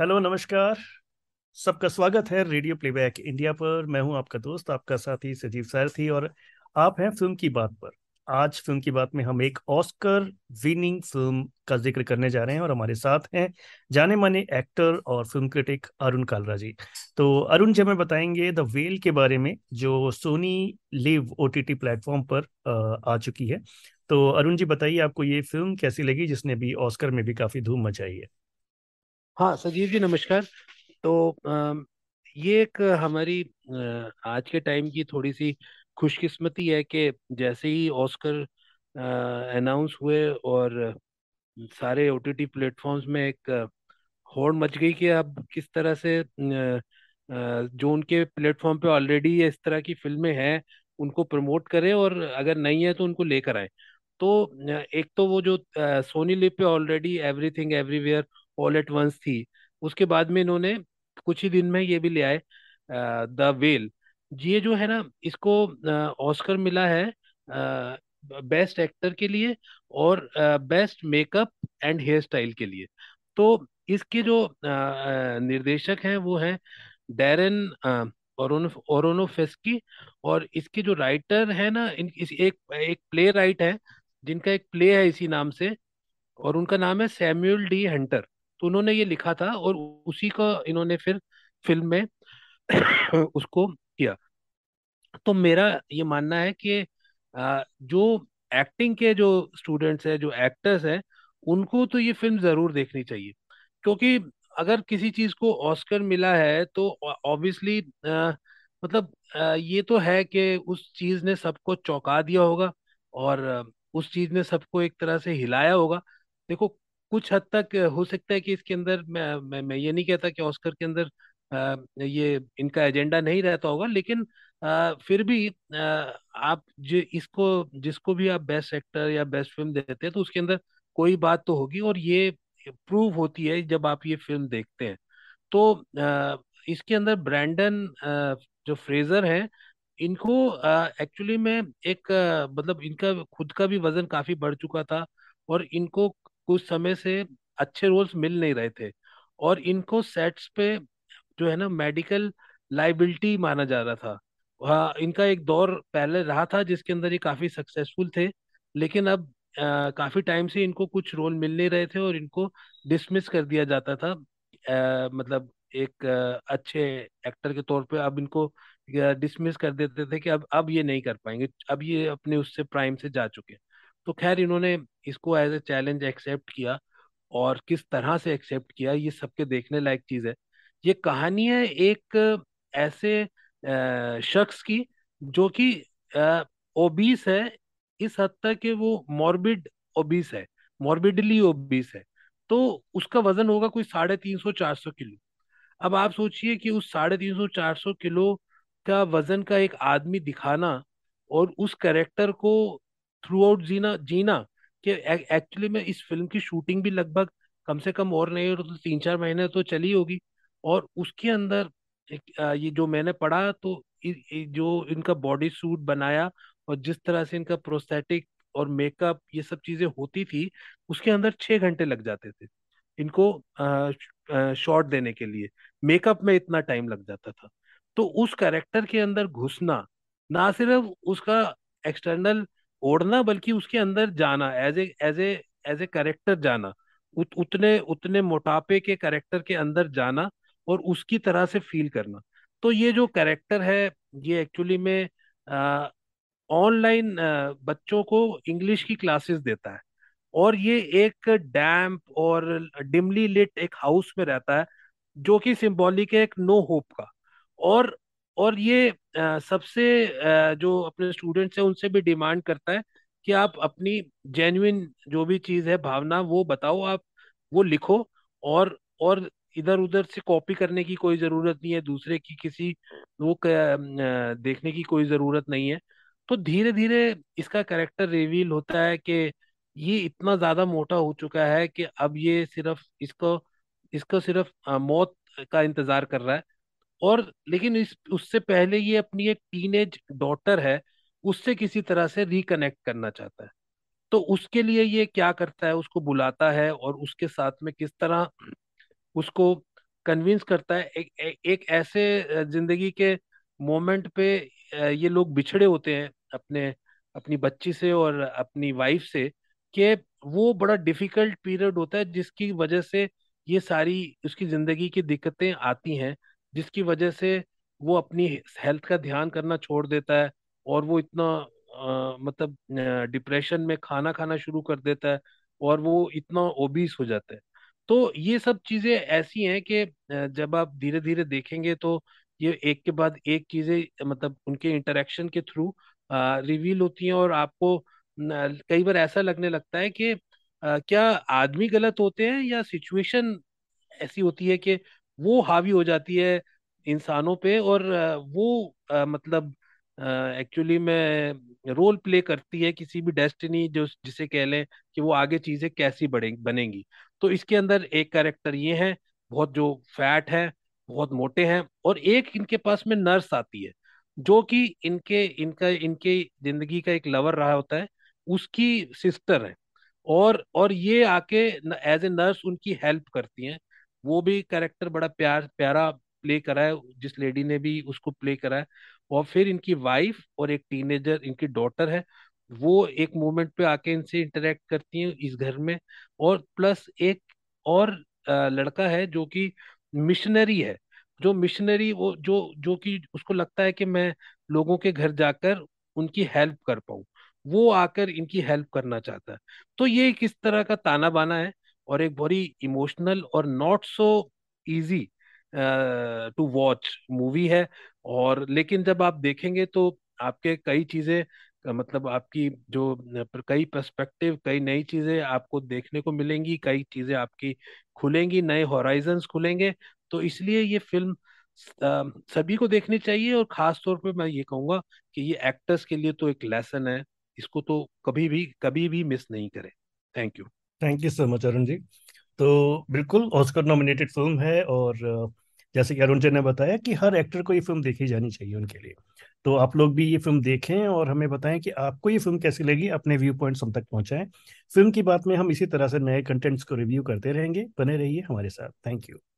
Hello, नमस्कार। सबका स्वागत है रेडियो प्लेबैक इंडिया पर। मैं हूं आपका दोस्त, आपका साथी सजीव सारथी, और आप हैं फिल्म की बात पर। आज फिल्म की बात में हम एक ऑस्कर विनिंग फिल्म का जिक्र करने जा रहे हैं, और हमारे साथ हैं जाने माने एक्टर और फिल्म क्रिटिक अरुण कालरा जी। तो अरुण जी हमें बताएंगे द वेल के बारे में, जो सोनी लिव ओटीटी प्लेटफॉर्म पर आ चुकी है। तो अरुण जी बताइए, आपको ये फिल्म कैसी लगी, जिसने भी ऑस्कर में भी काफी धूम मचाई है। हाँ, सजीव जी नमस्कार। तो ये एक हमारी आज के टाइम की थोड़ी सी खुशकिस्मती है कि जैसे ही ऑस्कर अनाउंस हुए और सारे ओटीटी प्लेटफॉर्म्स में एक होड़ मच गई कि अब किस तरह से जो उनके प्लेटफॉर्म पे ऑलरेडी इस तरह की फिल्में हैं उनको प्रमोट करें, और अगर नहीं है तो उनको लेकर आए। तो एक तो वो जो सोनी लिव पे already everything everywhere all at once थी, उसके बाद में इन्होंने कुछ ही दिन में ये भी ले आए द वेल। ये जो है ना, इसको ऑस्कर मिला है बेस्ट एक्टर के लिए और best makeup and hair style के लिए। तो इसके जो निर्देशक हैं वो हैं डैरेन ओरोनोफस्की। और इसके जो राइटर है ना, एक एक प्ले राइट है जिनका एक प्ले है इसी नाम से, और उनका नाम है सैमुअल डी हंटर। तो उन्होंने ये लिखा था और उसी का इन्होंने फिर फिल्म में उसको किया। तो मेरा ये मानना है कि जो एक्टिंग के जो स्टूडेंट्स हैं, जो एक्टर्स हैं, उनको तो ये फिल्म जरूर देखनी चाहिए। क्योंकि अगर किसी चीज को ऑस्कर मिला है तो ऑब्वियसली मतलब ये तो है कि उस चीज ने सबको चौंका दिया होगा, और उस चीज ने सबको एक तरह से हिलाया होगा। देखो, कुछ हद तक हो सकता है कि इसके अंदर मैं ये नहीं कहता कि ऑस्कर के अंदर ये इनका एजेंडा नहीं रहता होगा, लेकिन फिर भी आप जो इसको जिसको भी आप बेस्ट एक्टर या बेस्ट फिल्म देते हैं तो उसके अंदर कोई बात तो होगी, और ये प्रूव होती है जब आप ये फिल्म देखते हैं। तो इसके अंदर ब्रैंडन जो फ्रेजर हैं, इनको एक्चुअली में एक मतलब इनका खुद का भी वजन काफी बढ़ चुका था, और इनको कुछ समय से अच्छे रोल्स मिल नहीं रहे थे, और इनको सेट्स पे जो है ना मेडिकल लाइबिलिटी माना जा रहा था। हाँ, इनका एक दौर पहले रहा था जिसके अंदर ये काफी सक्सेसफुल थे, लेकिन अब काफी टाइम से इनको कुछ रोल मिल नहीं रहे थे और इनको डिसमिस कर दिया जाता था। मतलब एक अच्छे एक्टर के तौर पे अब इनको डिसमिस कर देते थे कि अब ये नहीं कर पाएंगे, अब ये अपने उससे प्राइम से जा चुके हैं। तो खैर इन्होंने इसको एज ए चैलेंज एक्सेप्ट किया, और किस तरह से एक्सेप्ट किया ये सबके देखने लायक चीज है। ये कहानी है एक ऐसे शख्स की जो कि ओबीस है, इस हद तक कि वो मॉर्बिड ओबीस है, मॉर्बिडली ओबीस है। तो उसका वजन होगा कोई 350 400 किलो। अब आप सोचिए कि उस 350 400 किलो का वजन का एक आदमी दिखाना, और उस कैरेक्टर को थ्रू आउट जीना जीना, कि एक्चुअली में इस फिल्म की शूटिंग भी लगभग कम से कम और नहीं तो 3 4 महीने तो चली होगी। और उसके अंदर ये जो मैंने पढ़ा तो जो इनका बॉडी सूट बनाया और जिस तरह से इनका प्रोस्थेटिक और मेकअप ये सब चीजें होती थी, उसके अंदर 6 घंटे लग जाते थे इनको शॉट देने के लिए। मेकअप में इतना टाइम लग जाता था। तो उस कैरेक्टर के अंदर घुसना, ना सिर्फ उसका एक्सटर्नल ओढ़ना बल्कि उसके अंदर जाना, एज ए कैरेक्टर जाना, उतने उतने मोटापे के कैरेक्टर के अंदर जाना और उसकी तरह से फील करना। तो ये जो कैरेक्टर है, ये एक्चुअली में ऑनलाइन बच्चों को इंग्लिश की क्लासेस देता है, और ये एक डैम्प और डिमली लिट एक हाउस में रहता है, जो कि सिंबॉलिक है एक नो होप का। और और ये सबसे जो अपने स्टूडेंट्स हैं उनसे भी डिमांड करता है कि आप अपनी जेन्युइन जो भी चीज़ है, भावना, वो बताओ, आप वो लिखो। और इधर उधर से कॉपी करने की कोई जरूरत नहीं है, दूसरे की किसी देखने की कोई जरूरत नहीं है। तो धीरे धीरे इसका कैरेक्टर रिवील होता है कि ये इतना ज्यादा मोटा हो चुका है कि अब ये सिर्फ इसको इसको सिर्फ मौत का इंतजार कर रहा है। और लेकिन इस उससे पहले ये अपनी एक टीनेज डॉटर है, उससे किसी तरह से रिकनेक्ट करना चाहता है। तो उसके लिए ये क्या करता है, उसको बुलाता है और उसके साथ में किस तरह उसको कन्विंस करता है एक ऐसे जिंदगी के मोमेंट पे ये लोग बिछड़े होते हैं अपने अपनी बच्ची से और अपनी वाइफ से, कि वो बड़ा डिफिकल्ट पीरियड होता है जिसकी वजह से ये सारी उसकी जिंदगी की दिक्कतें आती हैं, जिसकी वजह से वो अपनी हेल्थ का ध्यान करना छोड़ देता है, और वो इतना मतलब डिप्रेशन में खाना खाना शुरू कर देता है, और वो इतना ओबीस हो जाता है। तो ये सब चीजें ऐसी हैं कि जब आप धीरे धीरे देखेंगे तो ये एक के बाद एक चीजें मतलब उनके इंटरेक्शन के थ्रू रिवील होती हैं, और आपको कई बार ऐसा लगने लगता है कि क्या आदमी गलत होते हैं या सिचुएशन ऐसी होती है कि वो हावी हो जाती है इंसानों पे, और वो मतलब एक्चुअली में रोल प्ले करती है किसी भी डेस्टिनी जो जिसे कह लें कि वो आगे चीजें कैसी बढ़े बनेंगी। तो इसके अंदर एक कैरेक्टर ये है, बहुत जो फैट है, बहुत मोटे हैं, और एक इनके पास में नर्स आती है जो कि इनके इनका इनके जिंदगी का एक लवर रहा होता है, उसकी सिस्टर है। और ये आके एज ए नर्स उनकी हेल्प करती हैं। वो भी कैरेक्टर बड़ा प्यारा प्ले करा है जिस लेडी ने भी उसको प्ले करा है। और फिर इनकी वाइफ और एक टीनेजर इनकी डॉटर है, वो एक मोमेंट पे आके इनसे इंटरेक्ट करती हैं इस घर में। और प्लस एक और लड़का है जो कि मिशनरी है, जो मिशनरी वो जो कि उसको लगता है कि मैं लोगों के घर जाकर उनकी हेल्प कर पाऊं, वो आकर इनकी हेल्प करना चाहता है। तो ये किस तरह का ताना बाना है, और एक बड़ी इमोशनल और not so easy to watch movie है। और लेकिन जब आप देखेंगे तो आपके कई चीजें मतलब आपकी जो कई पर्सपेक्टिव, कई नई चीजें आपको देखने को मिलेंगी, कई चीजें आपकी खुलेंगी, नए हॉराइजन्स खुलेंगे। तो इसलिए ये फिल्म सभी को देखनी चाहिए, और खास तौर पे मैं ये कहूंगा कि ये एक्टर्स के लिए तो एक लेसन है, इसको तो कभी भी मिस नहीं करें। Thank you. Thank you so much Arun ji. तो बिल्कुल ऑस्कर नॉमिनेटेड फिल्म है, और जैसे कि अरुण जी ने बताया कि हर एक्टर को ये फिल्म देखी जानी चाहिए उनके लिए। तो आप लोग भी ये फिल्म देखें और हमें बताएं कि आपको ये फिल्म कैसी लगी, अपने व्यू पॉइंट्स हम तक पहुंचाएं। फिल्म की बात में हम इसी तरह से नए कंटेंट्स को रिव्यू करते रहेंगे, बने रहिए हमारे साथ। Thank you.